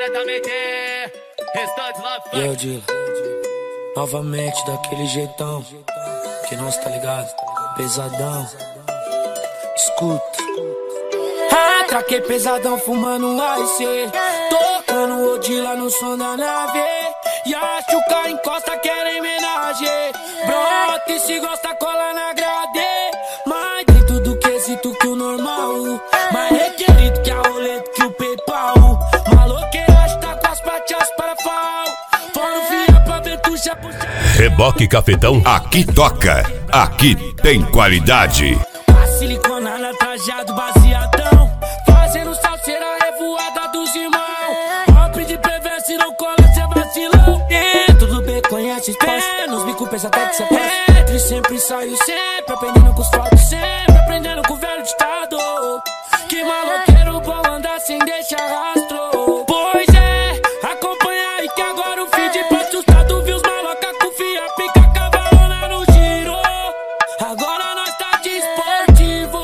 diretamente. Restante lá, Eu digo, novamente daquele jeitão que nós tá ligado, pesadão. Escuta. Traquei pesadão fumando um AIC, tocando Odila no som da nave. E acho que a encosta querem homenagem. Brota e se gosta cola na grade. Mais dentro do quesito que o normal, mais requerido que a roleta que o PayPal. Maloqueiragem tá com as patias para pau. Fora o fia pra ventucha puxa. Reboque Cafetão, aqui toca, aqui tem qualidade. A siliconada trajado baseadão, fazendo salseira revoada dos irmãos. Rompe de perverso e não cola, cê vacilão. Tudo bem, conhece os pés, nos bico pensa até que cê pede. Sempre saio, sempre aprendendo com os fatos, sempre aprendendo com o velho ditado. Que maloqueiro bom andar sem deixar rastro. Pois é, acompanha aí que agora o feed pra assustado. Viu os maloca com fia, pica cavalona no giro. Agora nós tá de esportivo.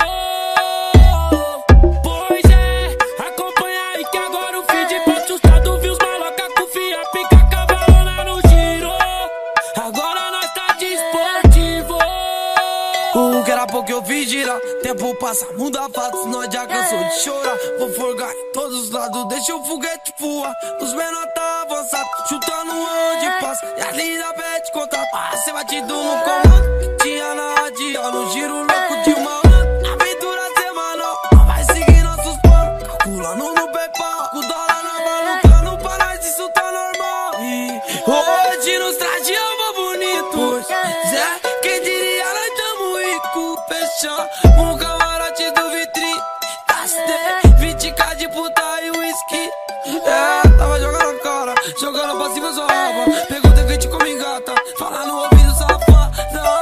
Pois é, acompanha aí que agora o feed pra assustado. Viu os maloca com fia, pica cavalona no giro. Agora nós tá de esportivo. Que era pouco eu vi girar, tempo passa, muda fatos, nós já cansou de chorar. Vou forgar em todos os lados, deixa o foguete voar. Os menor tá avançado, chutando onde passa. E a linda pede contato, cê batido no comando. Tinha na radial, no giro louco de malandro. Aventura semanal, não vai seguir nossos planos. Calculando no PayPal, com o dólar na malucando. Pra nós isso tá normal. E hoje nos traje algo bonito. Pois é, quem diria nós tamo rico. Fechar um camarote do vitrine. Gastei 20k de puta e whisky. Tava jogando a cara, jogando pra cima sua raba. Pegou defeito como engata, fala no ouvido safado.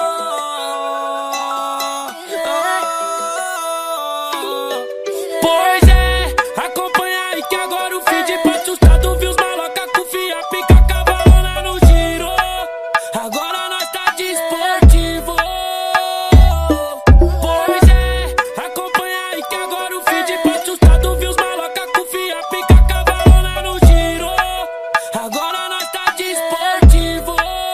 Pois é, acompanha aí que agora o feed pra assustado. Viu os maloca com fia, pica cavalona no giro. Agora nós tá de esportivo. Pois é, acompanha aí que agora o feed pra assustado. Viu os maloca com fia, pica cavalona no giro. Agora nós tá de esportivo.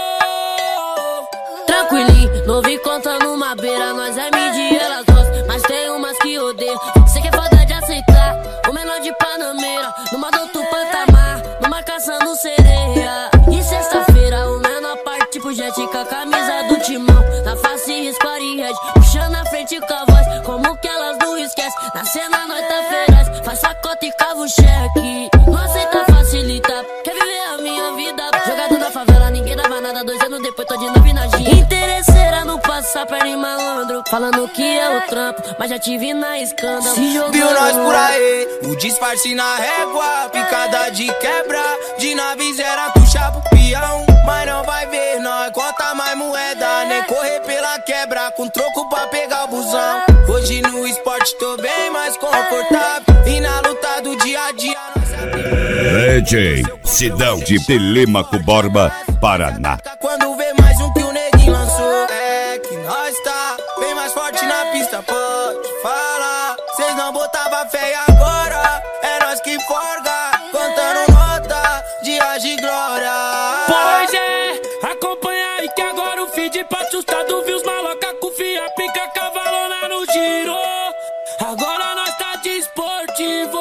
Tranquilinho, não vi contando uma beira. Nós é medir, elas gostam, mas tem umas que odeiam. Cê que é foda de aceitar, o menor de Panameira, numa do outro patamar, numa caçando sereia. E sexta-feira o menor parte pro jet com a camisa do timão. Na face square red, puxando a frente com a voz, como que elas não esquecem. Na cena nós tá feroz, faz sacota e cava o cheque. Não aceita facilitar, quer viver a minha vida. Jogado na favela, ninguém dava nada. 2 anos depois tô de novo na gira. Interesseira não passa perna em malandro, falando que é o trampo, mas já tive na escândalo. Viu nós por aí, o disfarce na régua, picada de quebra, de nave zero puxa pro peão. Mas não vai ver, nós conta mais moeda, nem correr pela quebra, com troco pra pegar o busão. Hoje no esporte tô bem mais confortável, e na luta do dia a dia DJ Sidão de Telêmaco Borba, Paraná. quando vê mais um que o neguinho lançou. É que nós tá bem mais forte na pista, pode falar. Cês não botava fé e agora é nós que forga, contando nota, dias de glória. Pois é, acompanha aí que agora o feed pra assustado. Viu os maloca com fia, pica cavalona no giro. Agora nós tá de esportivo.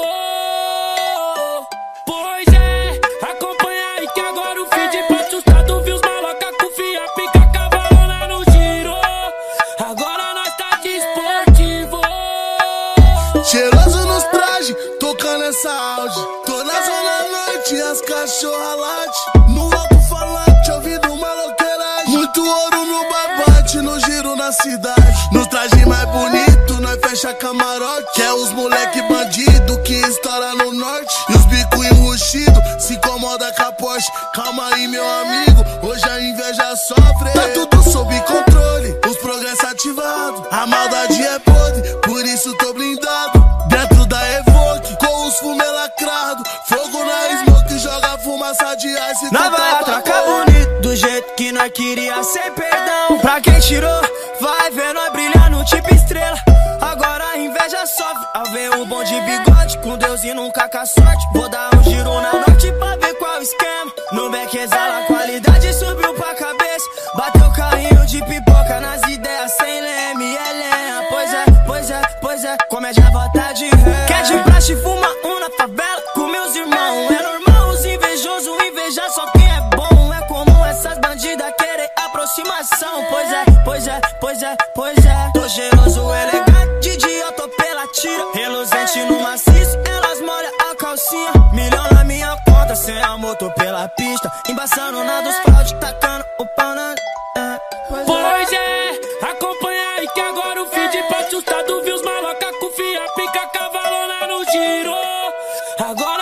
Pois é, acompanha aí que agora o feed pra assustado. Viu os maloca com fia, pica cavalona no giro. Agora nós tá de esportivo. Cheiroso nos trajes, tocando essa auge. Tô na zona norte, as cachorras late. No alto-falante, ouvindo maloqueiragem. Muito ouro no babate, no giro na cidade. Nos trajes mais bonito, nós fecha camarote. Que é os moleque bandido que estoura no norte. E os bico enrustido, se incomoda com a Porsche. Calma aí meu amigo, hoje a inveja sofre. Tá tudo sob controle, os progressos ativados. A maldade é podre, por isso tô blindado. Dentro da Evoque, com os fumê lacrado. Fogo na smoke, joga fumaça de ice. Nós vai atracar bonito, do jeito que nós queria, sem perdão. Pra quem tirou, vai ver nós brilhando tipo estrela. Agora a inveja sofre, ao ver o bom de bigode forte, com Deus e nunca com a sorte. Vou dar um giro na norte pra ver qual o esquema. No back exala a qualidade, subiu pra cabeça. Bateu carrinho de pipoca nas ideias sem leme, é lenha. Pois é, comédia volta de ré. Quer de praxe, fuma na favela com meus irmãos. É normal os invejosos invejar só quem é bom. É comum essas bandidas querer aproximação. Pois é, tô cheiroso, elegante, de dia eu tô pela tira. Reluzente no maciço, elas molham a calcinha. Milhão na minha conta, sem amor tô pela pista. Embaçando na dos fraude, tacando o pau na... Pois é, acompanha aí que agora o feed pra assustado viu os maloca com fia, pica cavalona no giro. Agora